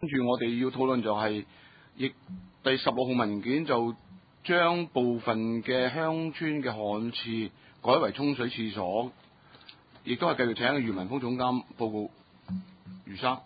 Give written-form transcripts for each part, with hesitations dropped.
跟住我哋要討論就係、亦第16號文件就將部分嘅鄉村嘅旱廁改為沖水廁所，亦都係繼續請余文峰總監報告。余生。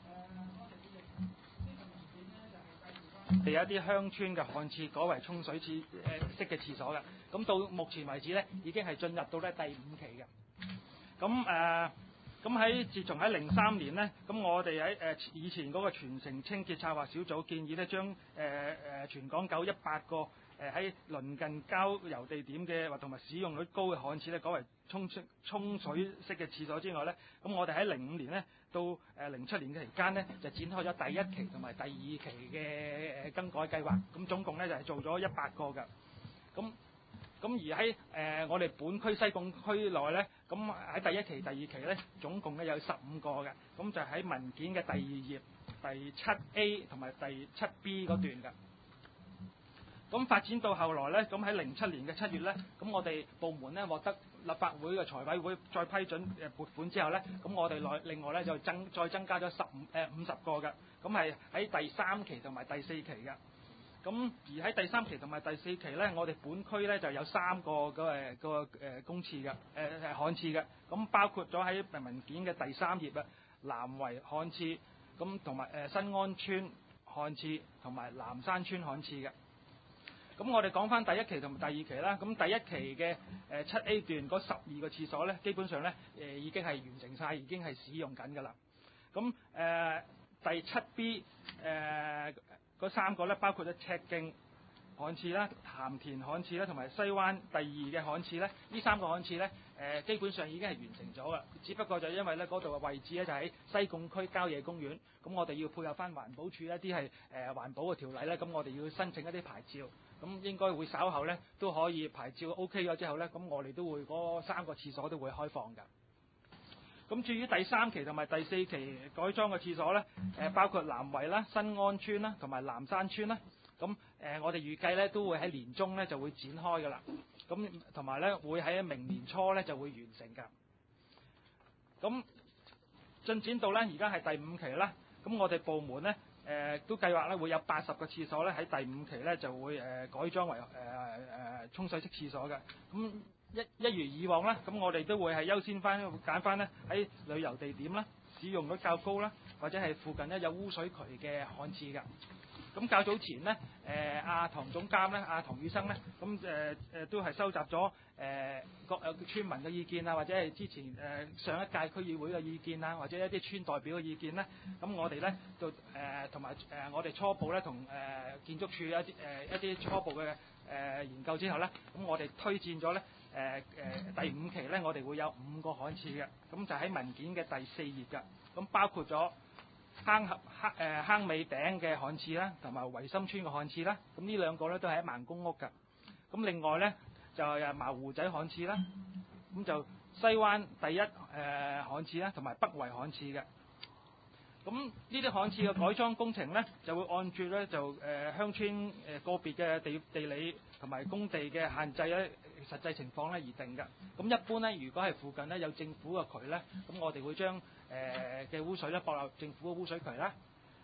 有一啲鄉村嘅旱廁改為沖水式嘅廁所嘅，咁到目前為止咧，已經係進入到咧第5期嘅。咁喺自從喺03年咧，咁我哋喺以前嗰個全城清潔策劃小組建議咧，將全港900個喺鄰近郊遊地點嘅或同埋使用率高嘅旱廁咧，改為沖水式嘅廁所之外咧，咁我哋喺05年咧到07年嘅期間咧，就展開咗第1期同埋第2期嘅更改計劃，咁總共咧就係做咗100個㗎。咁而喺我哋本區西貢區內咧，咁喺第1期、第2期咧，總共咧有15個嘅，咁就喺文件嘅第2頁第 7A 同埋第 7B 嗰段㗎。咁發展到後來咧，咁喺07年嘅7月咧，咁我哋部門咧獲得立法會嘅財委會再批准撥款之後咧，咁我哋另外咧就再增加咗50個嘅，咁係喺第3期同埋第4期嘅。咁而喺第3期同埋第4期咧，我哋本區咧就有3個公廁嘅旱廁嘅，咁包括咗喺文件嘅第3頁啊，南圍旱廁，咁同埋新安村旱廁同埋南山村旱廁嘅。咁我哋講翻第1期同埋第2期啦，咁第1期嘅7A 段嗰12個廁所咧，基本上咧已經係完成晒，已經係使用緊㗎啦。咁第 7B 嗰3個咧，包括咗赤徑旱廁啦、鹹田旱廁啦，同埋西灣第2嘅旱廁咧，呢3個旱廁咧基本上已經係完成咗㗎，只不過就因為咧嗰度嘅位置咧就喺西貢區郊野公園，咁我哋要配合翻環保署一啲係環保嘅條例咧，咁我哋要申請一啲牌照，咁應該會稍後咧都可以牌照 OK 咗之後咧，咁我哋都會嗰3個廁所都會開放㗎。咁至於第3期同埋第4期改裝嘅廁所咧，包括南圍啦、新安村啦同埋南山村啦，咁我哋預計咧都會喺年中咧就會展開㗎啦，咁同埋咧會喺明年初咧就會完成㗎。咁進展到咧而家係第5期啦，咁我哋部門咧都計劃咧會有80個廁所咧喺第5期咧就會改裝為沖水式廁所嘅。咁一如以往啦，咁我哋都會係優先翻揀翻咧喺旅遊地點啦、使用率較高啦，或者係附近咧有污水渠嘅旱廁㗎。咁較早前咧，阿唐總監咧，阿唐宇生咧，咁都係收集咗各村民嘅意見啊，或者係之前上一屆區議會嘅意見啊，或者一啲村代表嘅意見咧，咁我哋咧就同埋我哋初步咧同建築署一啲初步嘅研究之後咧，咁我哋推薦咗咧第5期咧，我哋會有5個旱廁嘅，咁就喺文件嘅第4頁㗎，咁包括咗坑尾頂嘅旱廁啦，同埋維深村嘅旱廁啦，咁呢2個咧都係喺孟公屋㗎。咁另外咧就係茅湖仔旱廁啦，咁就西灣第1旱廁啦，同埋北圍旱廁嘅。咁呢啲旱廁嘅改裝工程咧，就會按住咧就鄉村個別嘅地理同埋工地嘅限制咧，實際情況咧而定㗎。咁一般咧，如果係附近咧有政府嘅渠咧，咁我哋會將嘅污水咧駁入政府嘅污水渠啦。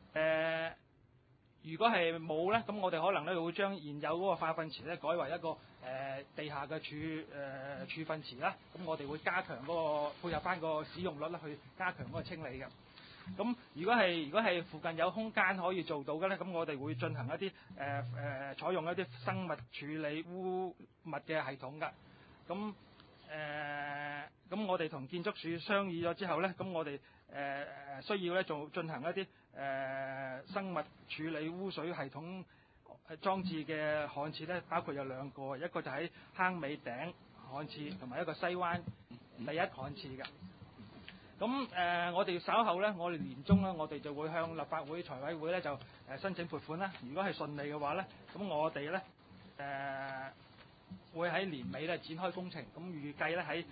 如果係冇咧，咁我哋可能咧會將現有嗰個化糞池咧改為一個地下嘅儲糞池啦。咁我哋會加強嗰個配合翻個使用率咧，去加強嗰個清理嘅。咁如果係附近有空間可以做到嘅咧，咁我哋會進行一啲採用一啲生物處理污物嘅系統㗎。咁我哋同建築署商議咗之後咧，咁我哋需要咧進行一啲生物處理污水系統裝置嘅旱廁咧，包括有2個，一個就喺坑尾頂旱廁，同埋一個西灣第1旱廁㗎。咁我哋稍後咧，我哋年中咧，我哋就會向立法會財委會咧就申請撥款啦。如果係順利嘅話咧，咁我哋咧會喺年尾咧展開工程，咁預計咧喺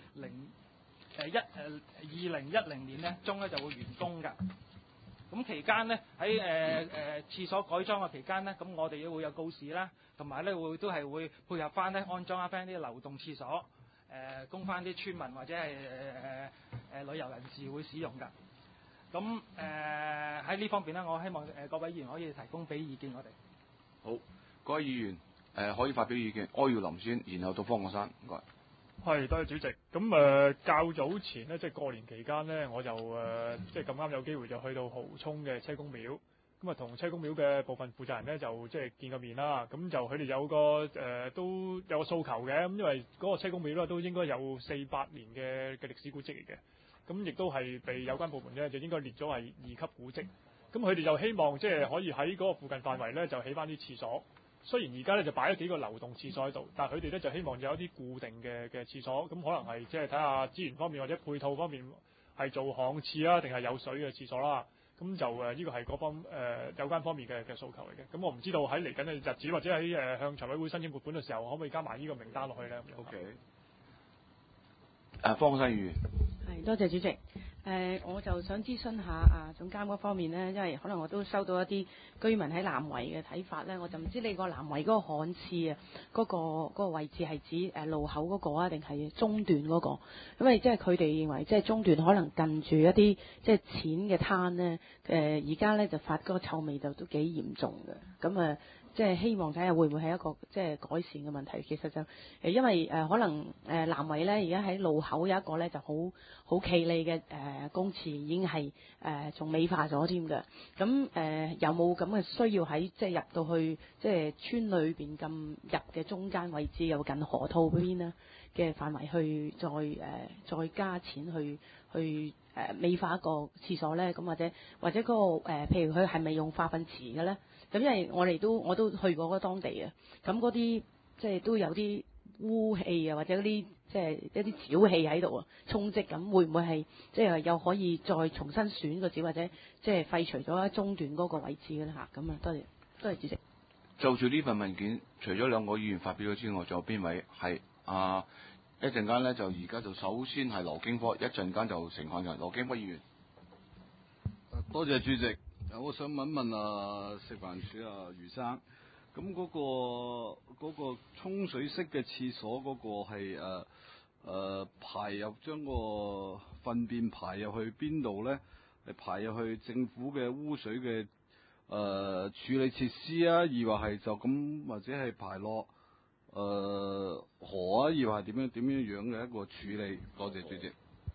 2010年咧中咧就會完工㗎。咁期間咧喺廁所改裝嘅期間咧，咁我哋會有告示啦，同埋咧都係會配合翻咧安裝翻啲流動廁所，供翻啲村民或者係旅遊人士會使用㗎。 咁喺呢方面咧，我希望各位議員可以提供俾意見我哋。 好，各位議員可以發表意見，柯耀林先，然後到方國珊，唔該。 係，多謝主席。咁較早前咧，即係過年期間咧，我就即係咁啱有機會就去到蠔涌嘅車公廟，咁啊同車公廟嘅部分負責人咧就即係見個面啦。咁就佢哋有個都有個訴求嘅，咁因為嗰個車公廟咧都應該有400年嘅歷史古蹟嚟嘅，咁亦都係被有關部門咧就應該列咗係2級古蹟。咁佢哋就希望即係可以喺嗰個附近範圍咧就起翻啲廁所。雖然而家咧就擺咗幾個流動廁所喺度，但係佢哋咧就希望有一啲固定嘅廁所，咁可能係即係睇下資源方面或者配套方面係做巷廁啊，定係有水嘅廁所啦。咁就呢個係嗰方有關方面嘅訴求嚟嘅。咁我唔知道喺嚟緊嘅日子或者喺向財委會申請撥款嘅時候，可唔可以加埋呢個名單落去咧？OK。 方國珊議員。 係，多謝主席。我就想諮詢下總監嗰方面呢，因為可能我都收到一啲居民喺南圍嘅睇法呢，我就唔知你個南圍嗰個旱廁啊，嗰個位置係指路口嗰個啊，定係中段嗰個？因為即係佢哋認為即係中段可能近住一啲即係淺嘅灘呢，而家呢就發嗰個臭味就都幾嚴重嘅，咁即係希望睇下會唔會係一個即係改善嘅問題。其實就因為可能南圍呢，而家喺路口有一個呢就好企理嘅公廁已經係仲美化咗添嘅。咁有冇咁嘅需要喺即係入到去即係村裏邊咁入嘅中間位置，又近河套嗰邊呢嘅範圍去再加錢去美化一個廁所咧？咁或者嗰個譬如佢係咪用化糞池嘅咧？咁因為我都去過嗰當地啊，咁嗰啲即係都有啲污氣啊，或者嗰啲即係一啲沼氣喺度啊，充積咁，會唔會係即係又可以再重新選個址，或者即係廢除咗中段嗰個位置嘅咧嚇？咁啊，多謝主席。 就住呢份文件，除咗兩個議員發表咗之外，仲有邊位係一陣間咧就而家就首先係羅經科，一陣間就成漢人羅經科議員。 多謝主席。我想問食環署余生，咁嗰個沖水式嘅廁所嗰個係排入將個糞便排入去邊度咧？係排入去政府嘅污水嘅處理設施啊，抑或係就咁，或者係排落河啊，抑或係點樣嘅一個處理？多謝主席。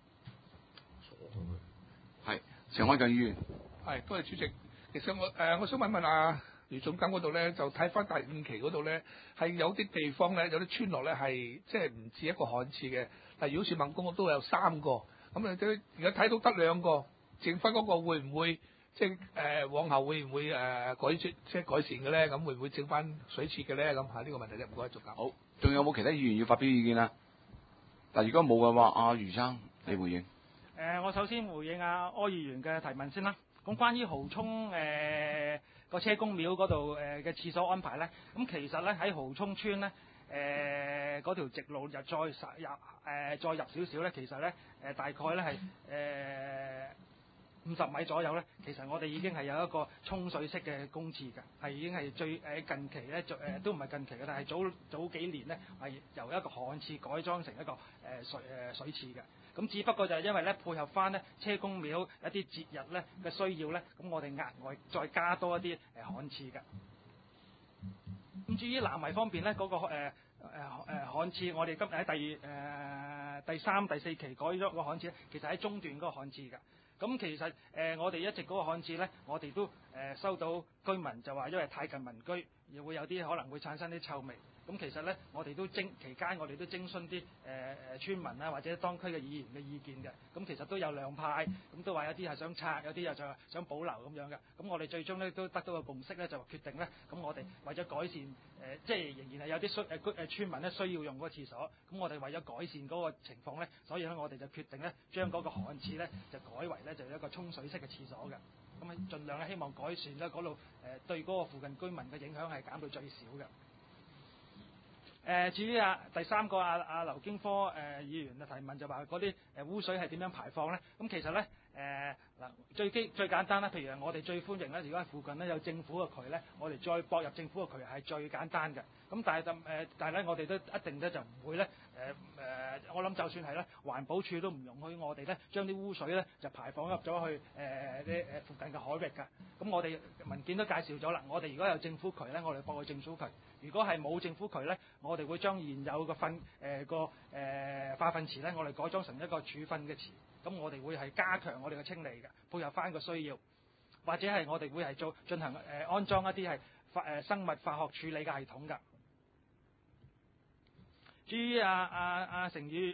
係成漢人議員。 係，多謝主席。其實我想問余總監嗰度咧，就睇翻第5期嗰度咧，係有啲地方咧，有啲村落咧係即係唔止一個旱廁嘅。例如好似孟公屋都有3個，咁而家睇到得2個，剩翻嗰個會唔會即係往後會唔會改善嘅咧？咁會唔會整翻水廁嘅咧？咁呢個問題咧，唔該總監。 好，仲有冇其他議員要發表意見啊？嗱，如果冇嘅話，余生你回應。 我首先回應柯議員嘅提問先啦。咁關於蠔涌個車公廟嗰度嘅廁所安排咧，咁其實咧喺蠔涌村咧嗰條直路再入少少咧，其實咧大概咧係50米左右咧，其實我哋已經係有一個沖水式嘅公廁嘅，係已經係最近期咧都唔係近期嘅，但係早幾年咧係由一個旱廁改裝成一個水廁嘅。咁只不過就係因為咧配合翻咧車公廟一啲節日咧嘅需要咧，咁我哋額外再加多一啲旱廁嘅。咁至於南圍方面咧，嗰個旱廁，我哋今日喺第3、第4期改咗個旱廁，其實喺中段嗰個旱廁㗎。咁其實我哋一直嗰個旱廁咧，我哋都收到居民就話，因為太近民居，而會有啲可能會產生啲臭味。咁其實咧，我哋都期間我哋都徵詢啲村民啊，或者當區嘅議員嘅意見嘅。咁其實都有兩派，咁都話有啲係想拆，有啲又想保留咁樣嘅。咁我哋最終咧都得到個共識咧，就決定咧，咁我哋為咗改善即係仍然係有啲村民咧需要用嗰個廁所。咁我哋為咗改善嗰個情況咧，所以咧我哋就決定咧將嗰個旱廁咧就改為咧就一個沖水式嘅廁所嘅。咁盡量咧希望改善咧嗰度對嗰個附近居民嘅影響係減到最少嘅。至於第3個劉經科議員嘅提問就話嗰啲污水係點樣排放咧？咁其實咧嗱最簡單啦，譬如我哋最歡迎咧，如果喺附近咧有政府嘅渠咧，我哋再駁入政府嘅渠係最簡單嘅。咁但係咧，我哋都一定咧就唔會咧我諗就算係咧，環保署都唔容許我哋咧將啲污水咧就排放入咗去附近嘅海域㗎。咁我哋文件都介紹咗啦，我哋如果有政府渠咧，我哋駁去政府渠；如果係冇政府渠咧，我哋會將現有嘅化糞池咧，我哋改裝成一個儲糞嘅池。咁我哋會係加強我哋嘅清理嘅，配合翻個需要，或者係我哋會係進行安裝一啲係生物化學處理嘅系統㗎。至於成議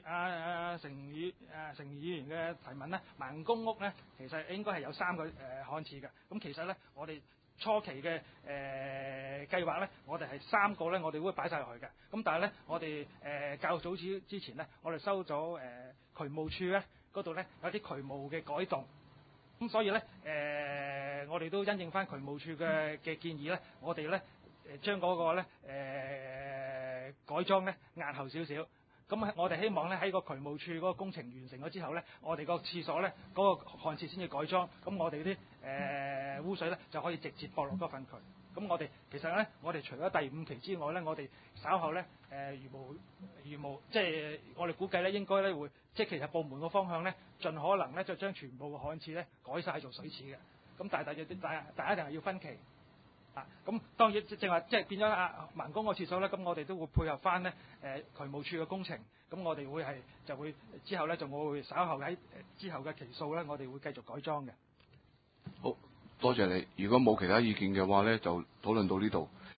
員嘅提問咧，盲公屋咧其實應該係有3個看廁嘅。咁其實咧，我哋初期嘅計劃咧，我哋係3個咧，我哋會擺晒落去嘅。咁但係咧，我哋較早之前咧，我哋收咗渠務處咧嗰度咧有啲渠務嘅改動。咁所以咧我哋都因應翻渠務處嘅建議咧，我哋咧將嗰個咧改裝咧壓後少少。咁我哋希望咧喺個渠務處嗰個工程完成咗之後咧，我哋個廁所咧嗰個看廁先至改裝。咁我哋啲污水咧就可以直接駁落嗰份渠。咁我哋其實咧，我哋除咗第5期之外咧，我哋稍後咧如無即係我哋估計咧應該咧會即係其實部門個方向咧，盡可能咧就將全部嘅看廁咧改晒做水廁嘅。咁但係大家一定係要分期。咁當然正話即係變咗盲公個廁所咧，咁我哋都會配合翻咧渠務處嘅工程，咁我哋會之後咧我會稍後喺之後嘅期數咧，我哋會繼續改裝嘅。 好多謝你，如果冇其他意見嘅話咧，就討論到呢度。